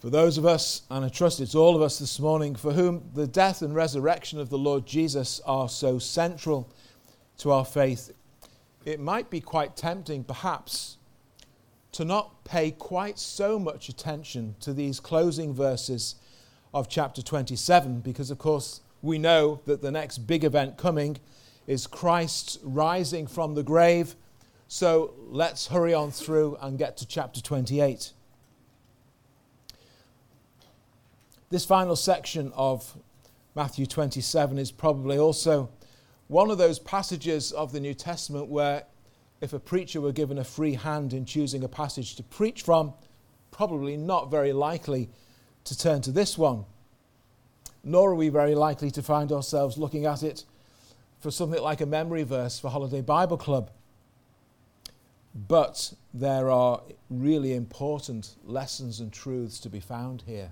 For those of us, and I trust it's all of us this morning, for whom the death and resurrection of the Lord Jesus are so central to our faith, it might be quite tempting, perhaps, to not pay quite so much attention to these closing verses of chapter 27, because, of course, we know that the next big event coming is Christ rising from the grave. So let's hurry on through and get to chapter 28. This final section of Matthew 27 is probably also one of those passages of the New Testament where if a preacher were given a free hand in choosing a passage to preach from, probably not very likely to turn to this one. Nor are we very likely to find ourselves looking at it for something like a memory verse for Holiday Bible Club. But there are really important lessons and truths to be found here.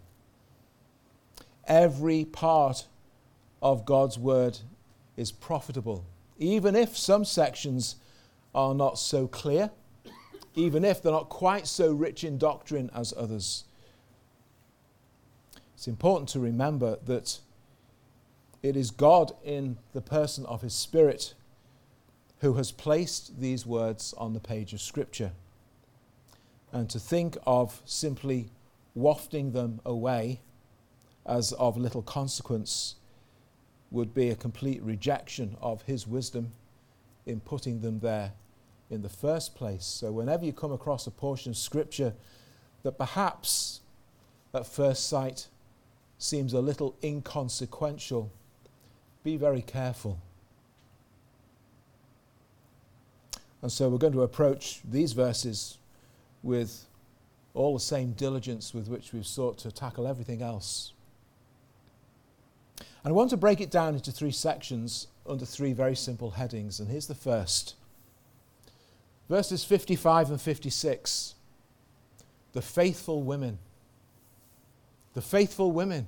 Every part of God's word is profitable, even if some sections are not so clear, even if they're not quite so rich in doctrine as others. It's important to remember that it is God in the person of his Spirit who has placed these words on the page of Scripture. And to think of simply wafting them away as of little consequence would be a complete rejection of his wisdom in putting them there in the first place. So whenever you come across a portion of Scripture that perhaps at first sight seems a little inconsequential, be very careful. And so we're going to approach these verses with all the same diligence with which we've sought to tackle everything else. And I want to break it down into three sections under three very simple headings. And here's the first. Verses 55 and 56. The faithful women. The faithful women.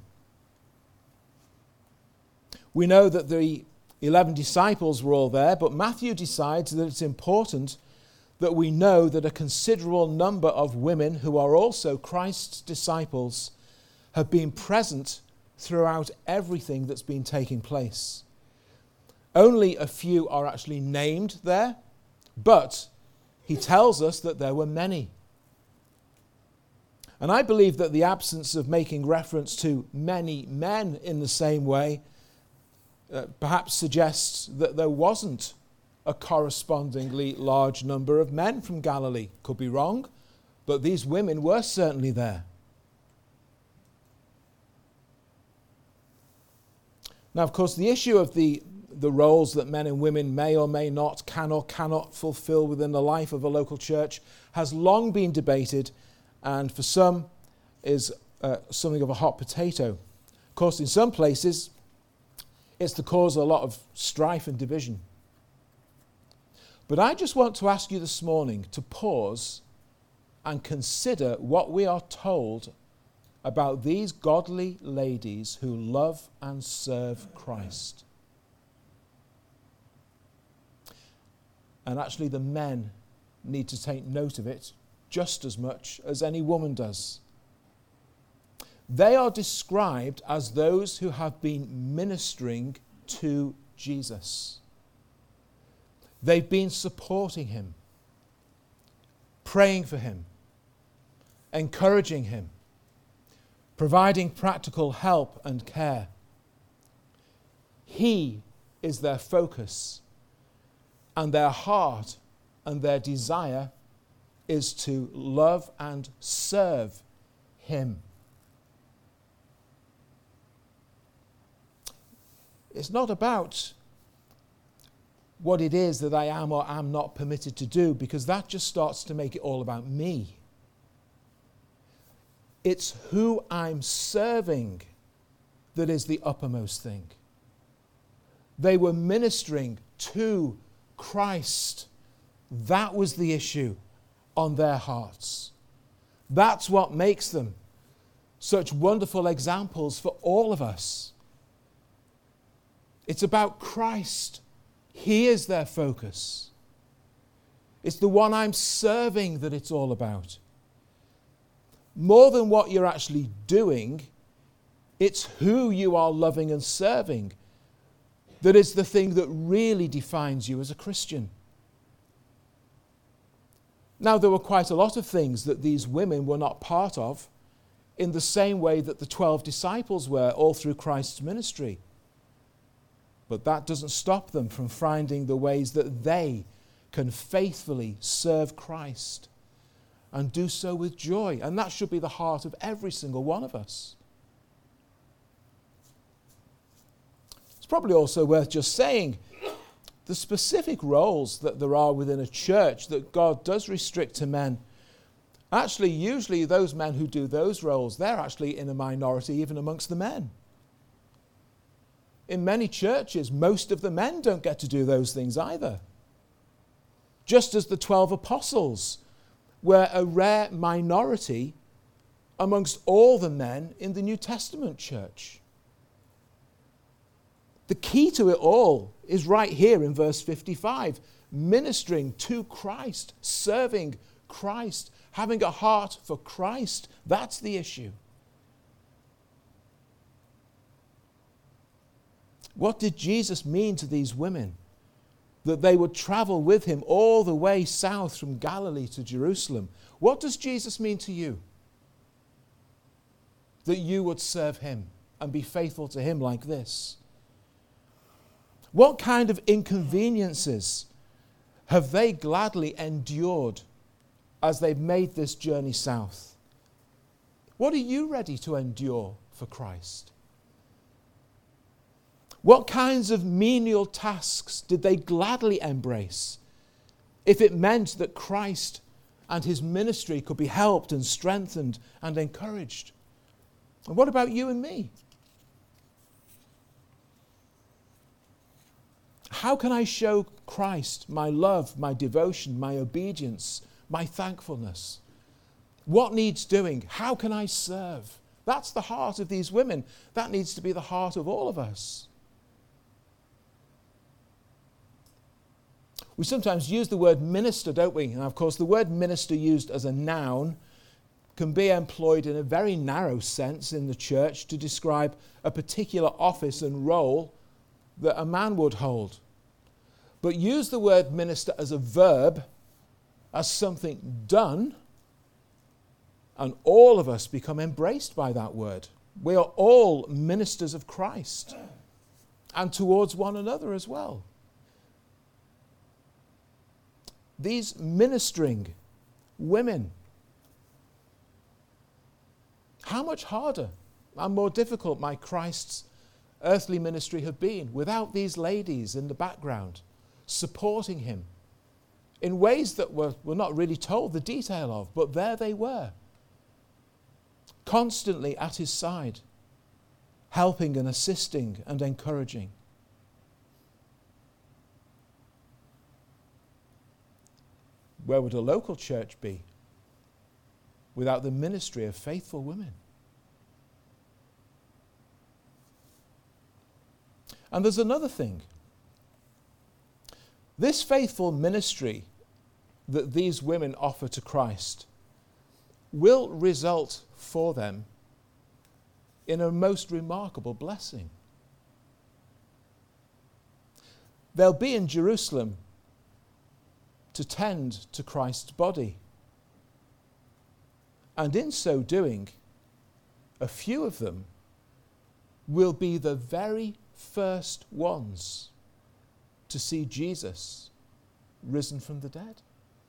We know that the 11 disciples were all there, but Matthew decides that it's important that we know that a considerable number of women who are also Christ's disciples have been present throughout everything that's been taking place. Only a few are actually named there, but he tells us that there were many. And I believe that the absence of making reference to many men in the same way perhaps suggests that there wasn't a correspondingly large number of men from Galilee. Could be wrong, but these women were certainly there. Now, of course, the issue of the roles that men and women may or may not, can or cannot fulfill within the life of a local church has long been debated, and for some is something of a hot potato. Of course, in some places, it's the cause of a lot of strife and division. But I just want to ask you this morning to pause and consider what we are told about these godly ladies who love and serve Christ. And actually the men need to take note of it just as much as any woman does. They are described as those who have been ministering to Jesus. They've been supporting him, praying for him, encouraging him, providing practical help and care. He is their focus, and their heart and their desire is to love and serve him. It's not about what it is that I am or am not permitted to do, because that just starts to make it all about me. It's who I'm serving that is the uppermost thing. They were ministering to Christ. That was the issue on their hearts. That's what makes them such wonderful examples for all of us. It's about Christ. He is their focus. It's the one I'm serving that it's all about. more than what you're actually doing, it's who you are loving and serving that is the thing that really defines you as a Christian. Now, there were quite a lot of things that these women were not part of in the same way that the 12 disciples were all through Christ's ministry. But that doesn't stop them from finding the ways that they can faithfully serve Christ and do so with joy. And that should be the heart of every single one of us. It's probably also worth just saying the specific roles that there are within a church that God does restrict to men. Actually, usually those men who do those roles, they're actually in a minority even amongst the men. In many churches, most of the men don't get to do those things either. Just as the 12 apostles were a rare minority amongst all the men in the New Testament church. The key to it all is right here in verse 55. Ministering to Christ, serving Christ, having a heart for Christ. That's the issue. What did Jesus mean to these women? That they would travel with him all the way south from Galilee to Jerusalem. What does Jesus mean to you? That you would serve him and be faithful to him like this. What kind of inconveniences have they gladly endured as they've made this journey south? What are you ready to endure for Christ? What kinds of menial tasks did they gladly embrace if it meant that Christ and his ministry could be helped and strengthened and encouraged? And what about you and me? How can I show Christ my love, my devotion, my obedience, my thankfulness? What needs doing? How can I serve? That's the heart of these women. That needs to be the heart of all of us. We sometimes use the word minister, don't we? And of course, the word minister used as a noun can be employed in a very narrow sense in the church to describe a particular office and role that a man would hold. But use the word minister as a verb, as something done, and all of us become embraced by that word. We are all ministers of Christ, and towards one another as well. These ministering women, how much harder and more difficult might Christ's earthly ministry have been without these ladies in the background supporting him in ways that we're not really told the detail of, but there they were, constantly at his side, helping and assisting and encouraging. Where would a local church be without the ministry of faithful women? And there's another thing. This faithful ministry that these women offer to Christ will result for them in a most remarkable blessing. They'll be in Jerusalem to tend to Christ's body. And in so doing, a few of them will be the very first ones to see Jesus risen from the dead.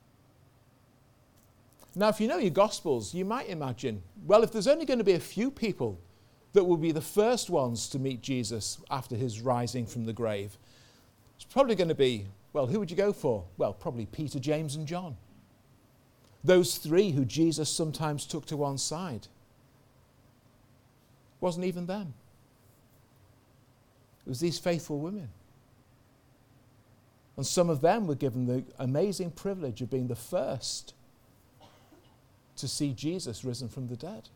Now, if you know your Gospels, you might imagine, well, if there's only going to be a few people that will be the first ones to meet Jesus after his rising from the grave, it's probably going to be, well, who would you go for? Well, probably Peter, James, and John. Those three who Jesus sometimes took to one side. It wasn't even them. It was these faithful women. And some of them were given the amazing privilege of being the first to see Jesus risen from the dead.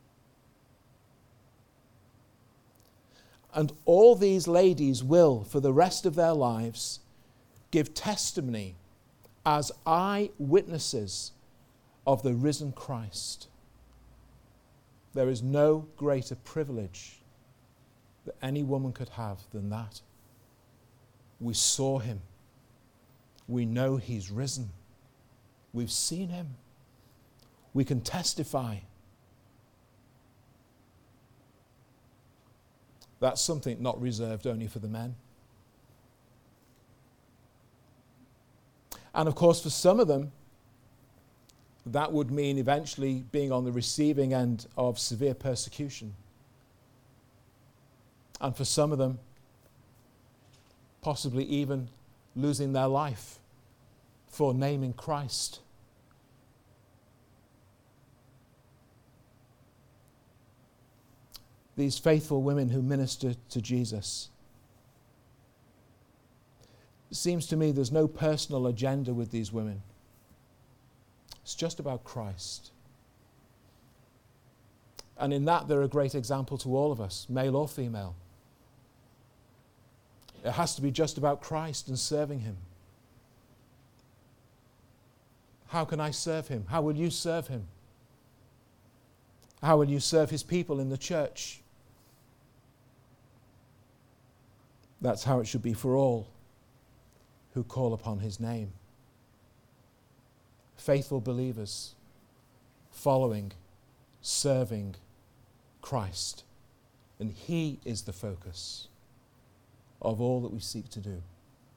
And all these ladies will, for the rest of their lives, give testimony as eyewitnesses of the risen Christ. There is no greater privilege that any woman could have than that. We saw him. We know he's risen. We've seen him. We can testify. That's something not reserved only for the men. And of course, for some of them, that would mean eventually being on the receiving end of severe persecution. And for some of them, possibly even losing their life for naming Christ. These faithful women who minister to Jesus. It seems to me there's no personal agenda with these women. It's just about Christ. And in that, they're a great example to all of us, male or female. It has to be just about Christ and serving him. How can I serve him? How will you serve him? How will you serve his people in the church? That's how it should be for all who call upon his name. Faithful believers, following, serving Christ. And he is the focus of all that we seek to do.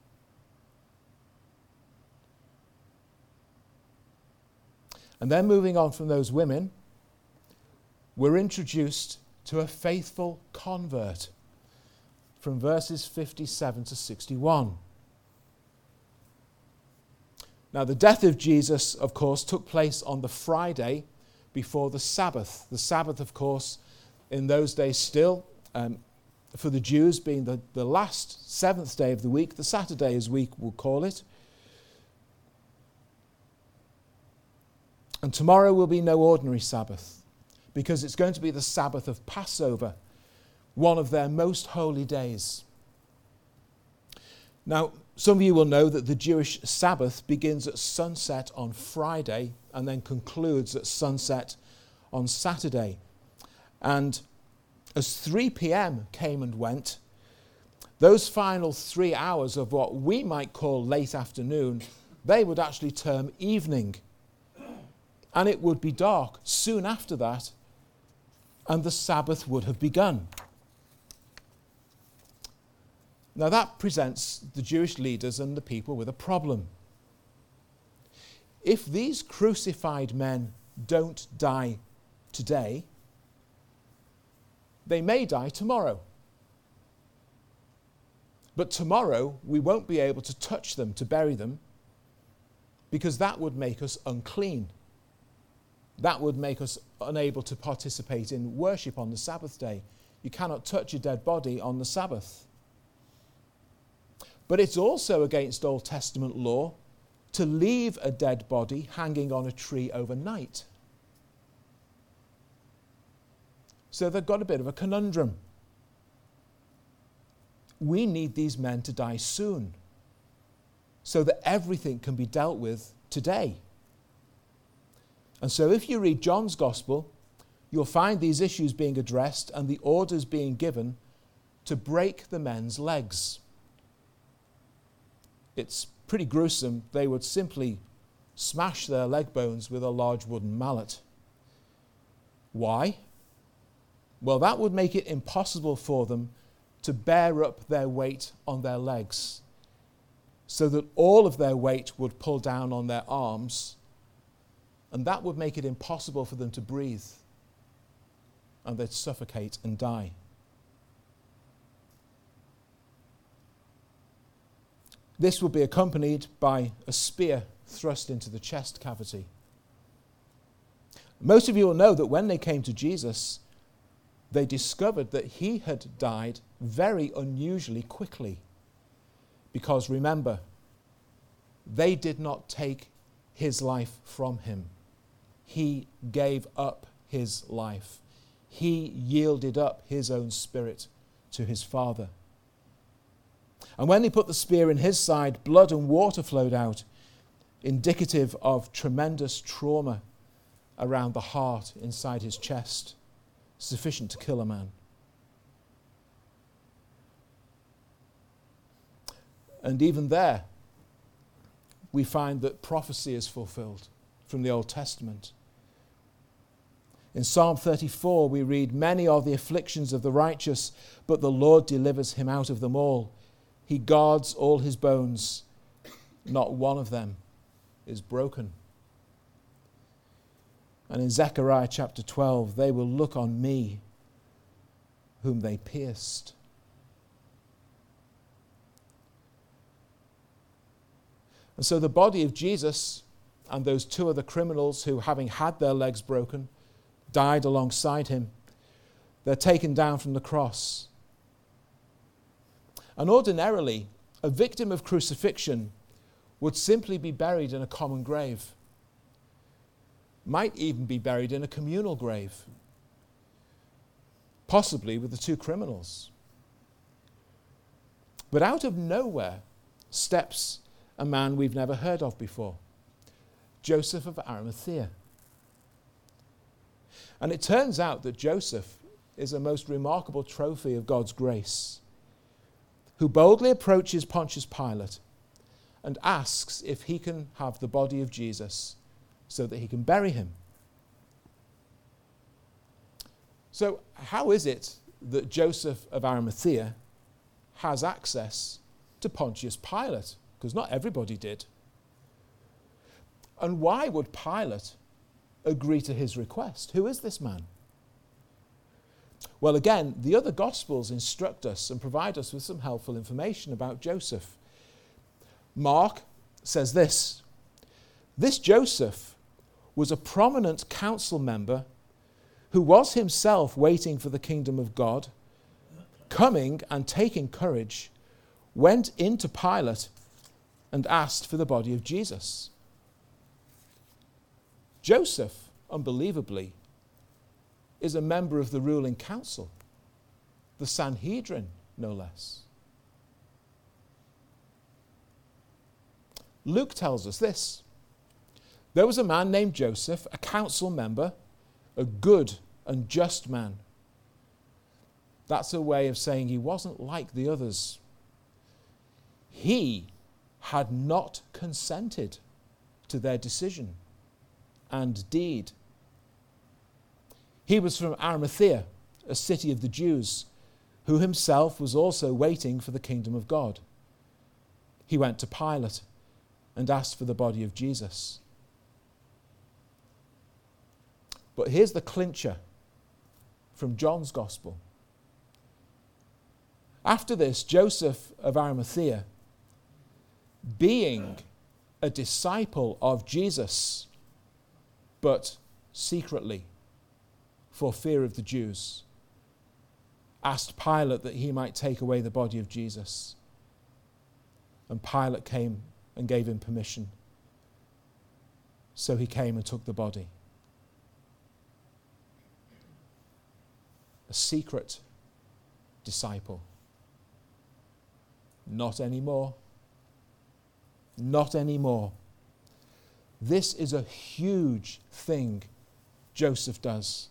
And then moving on from those women, we're introduced to a faithful convert from verses 57 to 61. Now, the death of Jesus, of course, took place on the Friday before the Sabbath. The Sabbath, of course, in those days still, for the Jews being the last seventh day of the week, the Saturday as we will call it. And tomorrow will be no ordinary Sabbath, because it's going to be the Sabbath of Passover, one of their most holy days. Now, some of you will know that the Jewish Sabbath begins at sunset on Friday and then concludes at sunset on Saturday. And as 3 p.m. came and went, those final 3 hours of what we might call late afternoon, they would actually term evening. And it would be dark soon after that, and the Sabbath would have begun. Now that presents the Jewish leaders and the people with a problem. If these crucified men don't die today, they may die tomorrow. But tomorrow we won't be able to touch them, to bury them, because that would make us unclean. That would make us unable to participate in worship on the Sabbath day. You cannot touch a dead body on the Sabbath. But it's also against Old Testament law to leave a dead body hanging on a tree overnight. So they've got a bit of a conundrum. We need these men to die soon, so that everything can be dealt with today. And so if you read John's Gospel, you'll find these issues being addressed and the orders being given to break the men's legs. It's pretty gruesome. They would simply smash their leg bones with a large wooden mallet. Why? Well, that would make it impossible for them to bear up their weight on their legs, so that all of their weight would pull down on their arms, and that would make it impossible for them to breathe, and they'd suffocate and die. This would be accompanied by a spear thrust into the chest cavity. Most of you will know that when they came to Jesus, they discovered that he had died very unusually quickly. Because remember, they did not take his life from him. He gave up his life. He yielded up his own spirit to his Father. And when they put the spear in his side, blood and water flowed out, indicative of tremendous trauma around the heart inside his chest. sufficient to kill a man. And even there, we find that prophecy is fulfilled from the Old Testament. In Psalm 34, we read, "Many are the afflictions of the righteous, but the Lord delivers him out of them all. He guards all his bones. Not one of them is broken." And in Zechariah chapter 12, "They will look on me, whom they pierced." And so the body of Jesus and those two other criminals who, having had their legs broken, died alongside him, they're taken down from the cross. And ordinarily, a victim of crucifixion would simply be buried in a common grave, might even be buried in a communal grave, possibly with the two criminals. But out of nowhere steps a man we've never heard of before, Joseph of Arimathea. And it turns out that Joseph is a most remarkable trophy of God's grace, who boldly approaches Pontius Pilate and asks if he can have the body of Jesus so that he can bury him. So how is it that Joseph of Arimathea has access to Pontius Pilate? Because not everybody did. And why would Pilate agree to his request? Who is this man? Well, again, the other Gospels instruct us and provide us with some helpful information about Joseph. Mark says this: "This Joseph was a prominent council member who was himself waiting for the kingdom of God, coming and taking courage, went into Pilate and asked for the body of Jesus." Joseph, unbelievably, is a member of the ruling council, the Sanhedrin, no less. Luke tells us this: "There was a man named Joseph, a council member, a good and just man." That's a way of saying he wasn't like the others. He had not consented to their decision and deed. He was from Arimathea, a city of the Jews, who himself was also waiting for the kingdom of God. He went to Pilate and asked for the body of Jesus. But here's the clincher from John's Gospel. After this, Joseph of Arimathea, being a disciple of Jesus, but secretly, for fear of the Jews, asked Pilate that he might take away the body of Jesus. And Pilate came and gave him permission. So he came and took the body. A secret disciple. Not anymore. Not anymore. This is a huge thing Joseph does.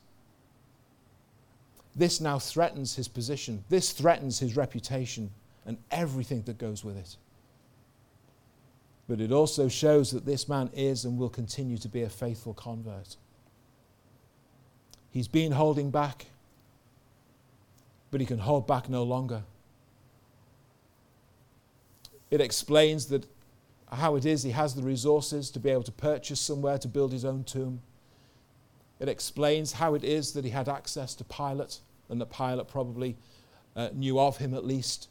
This now threatens his position. This threatens his reputation and everything that goes with it. But it also shows that this man is and will continue to be a faithful convert. He's been holding back, but he can hold back no longer. It explains that how it is he has the resources to be able to purchase somewhere to build his own tomb. It explains how it is that he had access to Pilate, and that Pilate probably knew of him at least.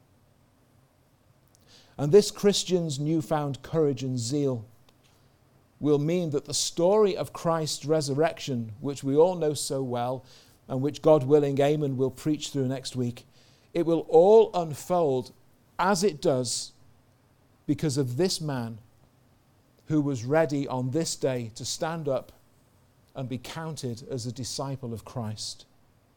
And this Christian's newfound courage and zeal will mean that the story of Christ's resurrection, which we all know so well, and which, God willing, Eamon will preach through next week, it will all unfold as it does because of this man who was ready on this day to stand up and be counted as a disciple of Christ.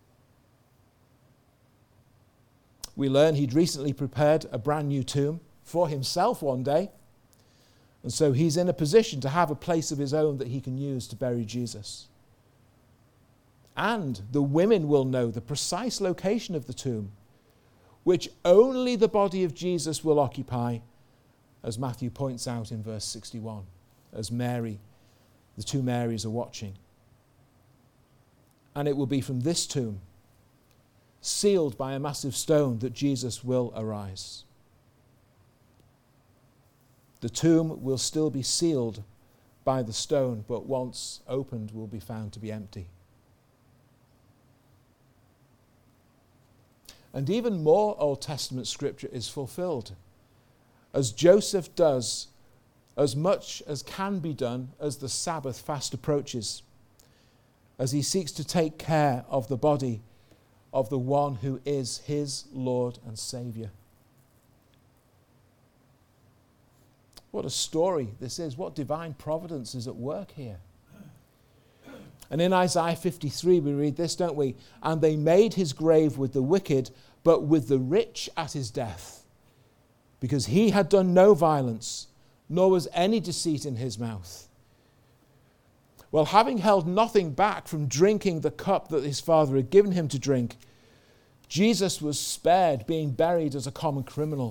We learn he'd recently prepared a brand new tomb for himself one day, and so he's in a position to have a place of his own that he can use to bury Jesus. and the women will know the precise location of the tomb, which only the body of Jesus will occupy, as Matthew points out in verse 61, as Mary, the two Marys are watching. And it will be from this tomb, sealed by a massive stone, that Jesus will arise. The tomb will still be sealed by the stone, but once opened will be found to be empty. And even more Old Testament scripture is fulfilled, as Joseph does as much as can be done as the Sabbath fast approaches, as he seeks to take care of the body of the one who is his Lord and Saviour. What a story this is. What divine providence is at work here. And in Isaiah 53 we read this, don't we? And they made his grave with the wicked, but with the rich at his death, because he had done no violence, nor was any deceit in his mouth. Well, having held nothing back from drinking the cup that his Father had given him to drink, Jesus was spared being buried as a common criminal.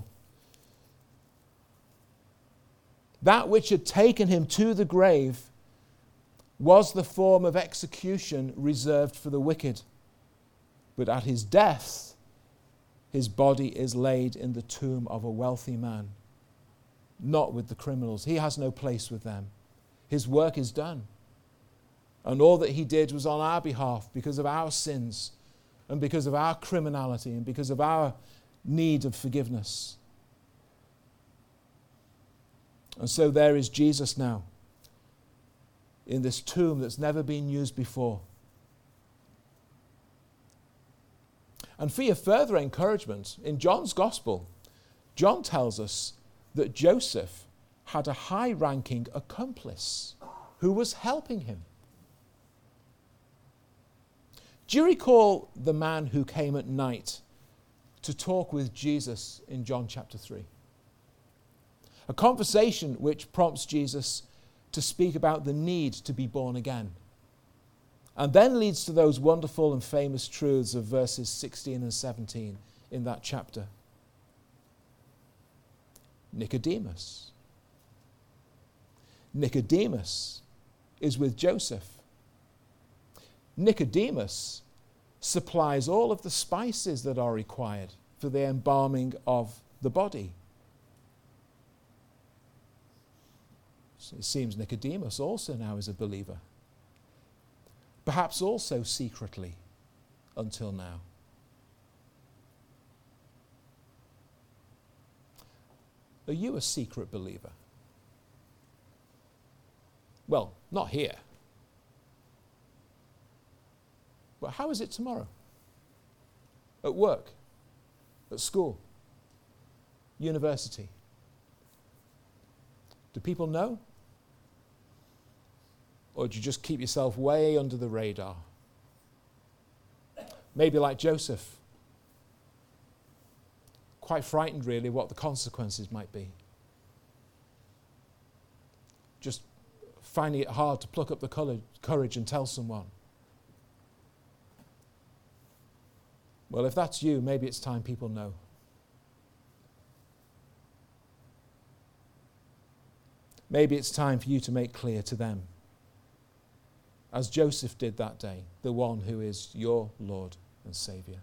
That which had taken him to the grave was the form of execution reserved for the wicked. But at his death, his body is laid in the tomb of a wealthy man, not with the criminals. He has no place with them. His work is done. And all that he did was on our behalf because of our sins and because of our criminality and because of our need of forgiveness. And so there is Jesus now in this tomb that's never been used before. And for your further encouragement, in John's Gospel, John tells us that Joseph had a high-ranking accomplice who was helping him. Do you recall the man who came at night to talk with Jesus in John chapter 3? A conversation which prompts Jesus to speak about the need to be born again, and then leads to those wonderful and famous truths of verses 16 and 17 in that chapter. Nicodemus. Nicodemus is with Joseph. Nicodemus supplies all of the spices that are required for the embalming of the body. So it seems Nicodemus also now is a believer. Perhaps also secretly until now. Are you a secret believer? Well, not here. But how is it tomorrow? At work? At school? University? Do people know? Or do you just keep yourself way under the radar? Maybe like Joseph. Quite frightened, really, what the consequences might be. Just finding it hard to pluck up the courage and tell someone. Well, if that's you, maybe it's time people know. Maybe it's time for you to make clear to them, as Joseph did that day, the one who is your Lord and Saviour.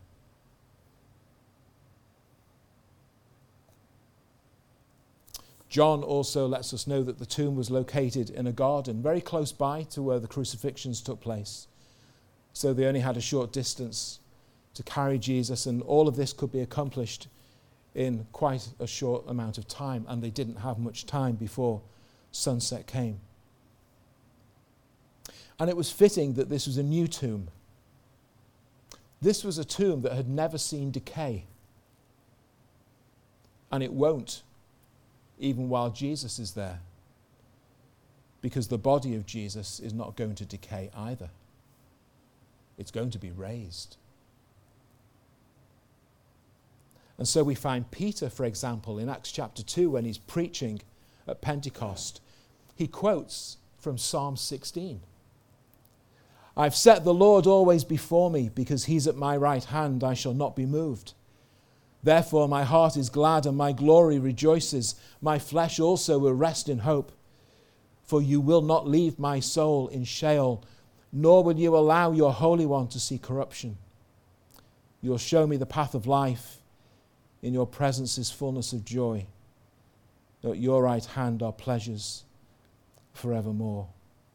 John also lets us know that the tomb was located in a garden very close by to where the crucifixions took place. So they only had a short distance to carry Jesus, and all of this could be accomplished in quite a short amount of time, and they didn't have much time before sunset came. And it was fitting that this was a new tomb. This was a tomb that had never seen decay. And it won't, even while Jesus is there, because the body of Jesus is not going to decay either. It's going to be raised. And so we find Peter, for example, in Acts chapter 2, when he's preaching at Pentecost, he quotes from Psalm 16. I've set the Lord always before me, because he's at my right hand, I shall not be moved. Therefore my heart is glad and my glory rejoices. My flesh also will rest in hope. For you will not leave my soul in Sheol, nor will you allow your Holy One to see corruption. You'll show me the path of life. In your presence is fullness of joy. At your right hand are pleasures forevermore.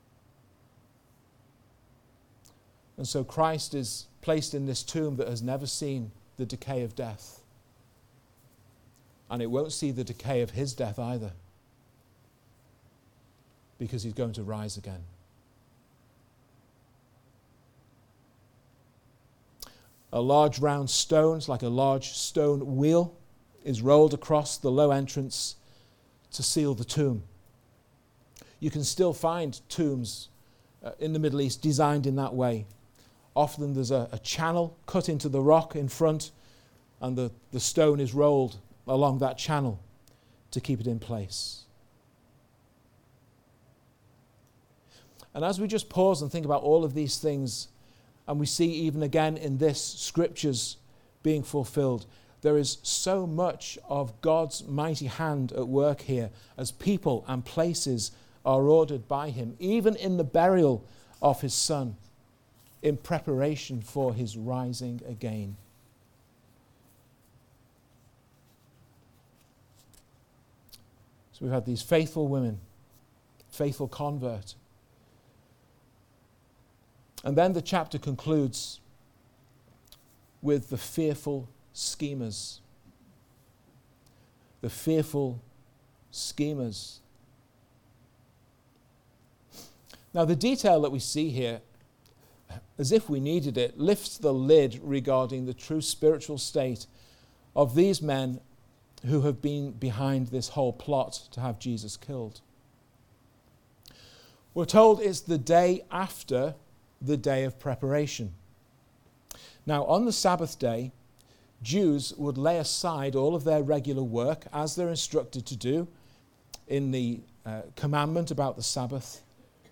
And so Christ is placed in this tomb that has never seen the decay of death. And it won't see the decay of his death either, because he's going to rise again. A large round stone, like a large stone wheel, is rolled across the low entrance to seal the tomb. You can still find tombs in the Middle East designed in that way. Often there's a channel cut into the rock in front, and the stone is rolled along that channel to keep it in place. And as we just pause and think about all of these things, and we see even again in this scriptures being fulfilled, there is so much of God's mighty hand at work here as people and places are ordered by him, even in the burial of his Son, in preparation for his rising again. So we've had these faithful women, faithful convert. And then the chapter concludes with the fearful schemers. The fearful schemers. Now, the detail that we see here, as if we needed it, lifts the lid regarding the true spiritual state of these men who have been behind this whole plot to have Jesus killed. We're told it's the day after the day of preparation. Now, on the Sabbath day, Jews would lay aside all of their regular work, as they're instructed to do in the commandment about the Sabbath,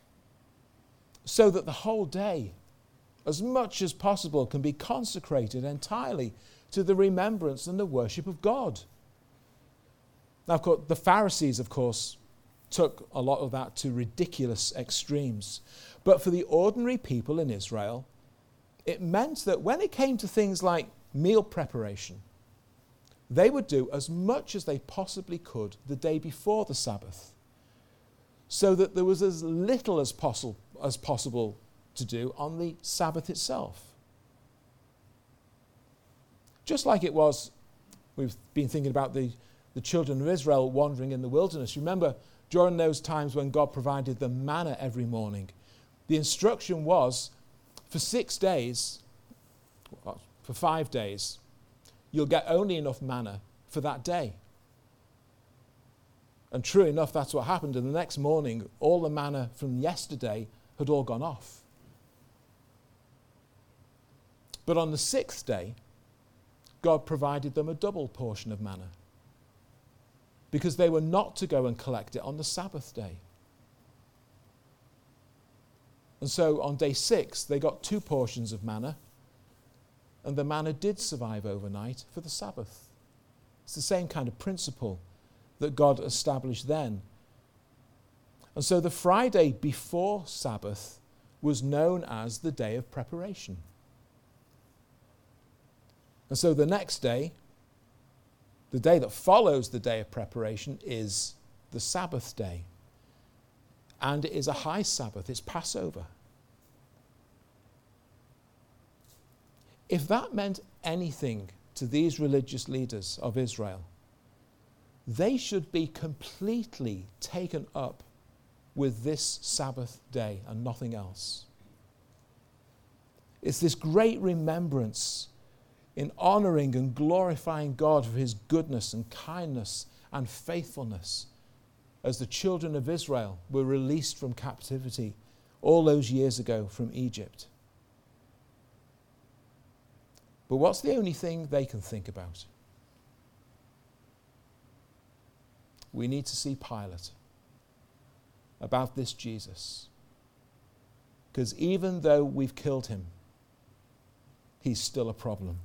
so that the whole day, as much as possible, can be consecrated entirely to the remembrance and the worship of God. Now, of course, the Pharisees, of course, took a lot of that to ridiculous extremes. But for the ordinary people in Israel, it meant that when it came to things like meal preparation, they would do as much as they possibly could the day before the Sabbath, so that there was as little as possible to do on the Sabbath itself. Just like it was, we've been thinking about the children of Israel wandering in the wilderness. Remember, during those times when God provided them manna every morning, the instruction was, for 6 days, for 5 days, you'll get only enough manna for that day. And true enough, that's what happened. And the next morning, all the manna from yesterday had all gone off. But on the 6th day, God provided them a double portion of manna, because they were not to go and collect it on the Sabbath day. And so on day 6, they got 2 portions of manna, and the manna did survive overnight for the Sabbath. It's the same kind of principle that God established then. And so the Friday before Sabbath was known as the day of preparation. And so the next day, the day that follows the day of preparation, is the Sabbath day. And it is a high Sabbath, it's Passover. If that meant anything to these religious leaders of Israel, they should be completely taken up with this Sabbath day and nothing else. It's this great remembrance in honoring and glorifying God for his goodness and kindness and faithfulness as the children of Israel were released from captivity all those years ago from Egypt. But what's the only thing they can think about? We need to see Pilate about this Jesus Because even though we've killed him, he's still a problem.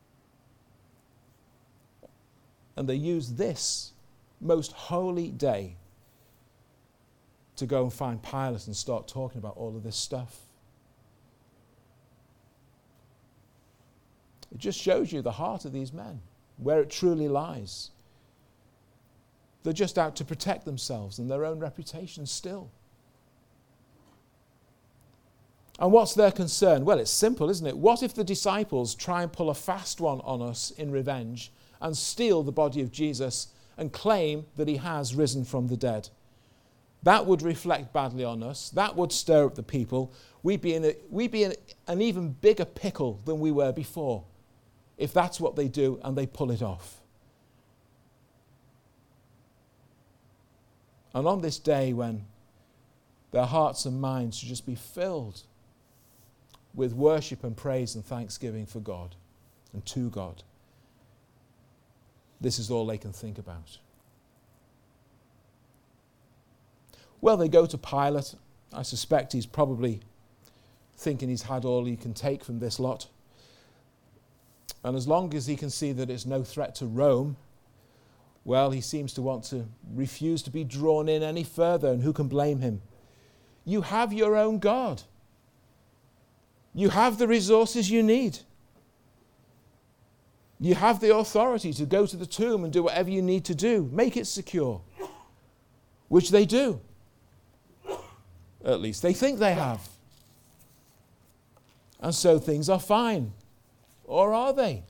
And they use this most holy day to go and find Pilate and start talking about all of this stuff. It just shows you the heart of these men, where it truly lies. They're just out to protect themselves and their own reputation still. And what's their concern? Well, it's simple, isn't it? What if the disciples try and pull a fast one on us in revenge and steal the body of Jesus and claim that he has risen from the dead? That would reflect badly on us. That would stir up the people. We'd be in an even bigger pickle than we were before if that's what they do and they pull it off. And on this day when their hearts and minds should just be filled with worship and praise and thanksgiving for God and to God, this is all they can think about. Well, they go to Pilate. I suspect he's probably thinking he's had all he can take from this lot. And as long as he can see that it's no threat to Rome, well, he seems to want to refuse to be drawn in any further, and who can blame him? You have your own God. You have the resources you need. You have the authority to go to the tomb and do whatever you need to do. Make it secure. Which they do. At least they think they have. And so things are fine. Or are they?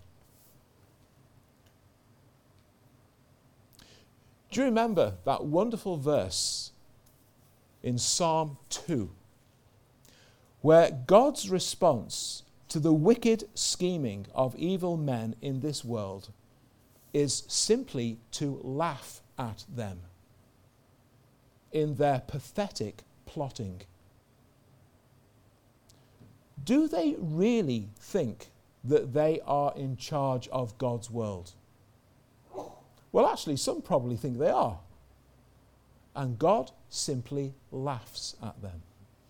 Do you remember that wonderful verse in Psalm 2, where God's response to the wicked scheming of evil men in this world is simply to laugh at them in their pathetic plotting? Do they really think that they are in charge of God's world? Well, actually, some probably think they are. And God simply laughs at them.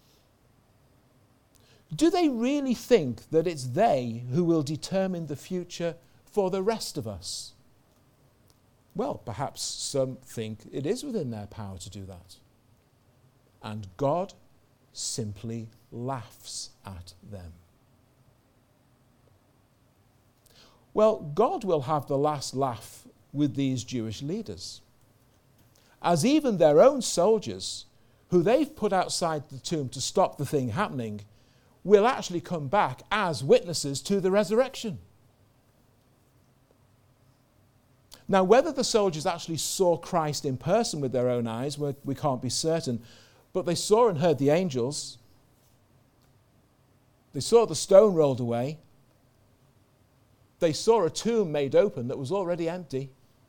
Do they really think that it's they who will determine the future for the rest of us? Well, perhaps some think it is within their power to do that. And God simply laughs at them. Well, God will have the last laugh with these Jewish leaders, as even their own soldiers, who they've put outside the tomb to stop the thing happening, will actually come back as witnesses to the resurrection. Now, whether the soldiers actually saw Christ in person with their own eyes, we can't be certain, but they saw and heard the angels. They saw the stone rolled away. They saw a tomb made open that was already empty.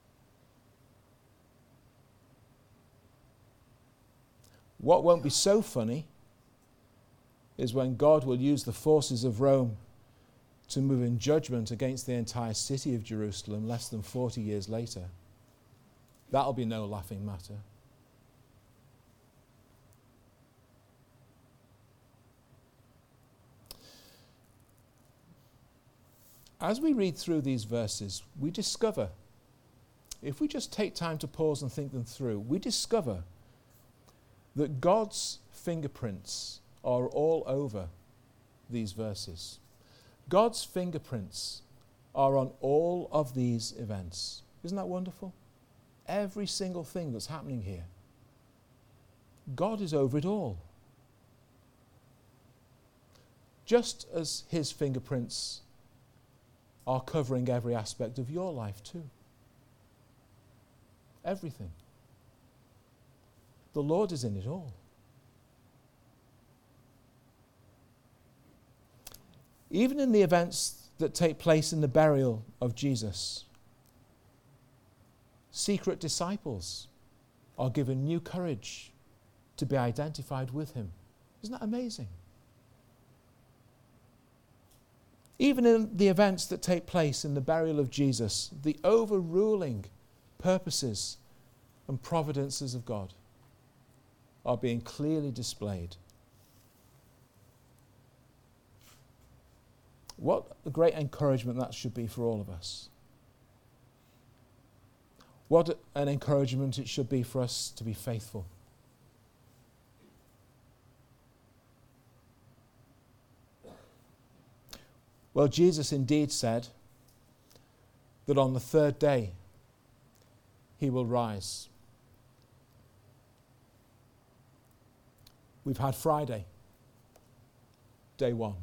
What won't be so funny is when God will use the forces of Rome to move in judgment against the entire city of Jerusalem less than 40 years later. That'll be no laughing matter. As we read through these verses, we discover, if we just take time to pause and think them through, we discover that God's fingerprints are all over these verses. God's fingerprints are on all of these events. Isn't that wonderful? Every single thing that's happening here. God is over it all. Just as his fingerprints are covering every aspect of your life too. Everything. The Lord is in it all. Even in the events that take place in the burial of Jesus, secret disciples are given new courage to be identified with him. Isn't that amazing? Even in the events that take place in the burial of Jesus, the overruling purposes and providences of God are being clearly displayed. What a great encouragement that should be for all of us. What an encouragement it should be for us to be faithful. Well, Jesus indeed said that on the third day he will rise. We've had Friday, day 1.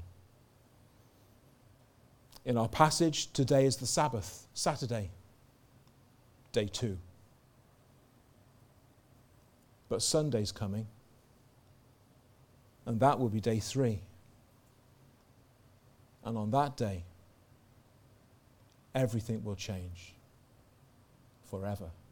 In our passage, today is the Sabbath, Saturday, day 2. But Sunday's coming, and that will be day 3. And on that day, everything will change forever.